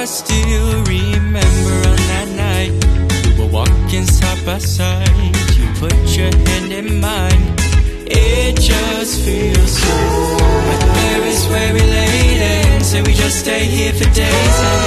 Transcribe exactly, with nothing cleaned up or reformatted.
I still remember on that night we were walking side by side. You put your hand in mine. It just feels so. My parents were related, so we just stay here for days and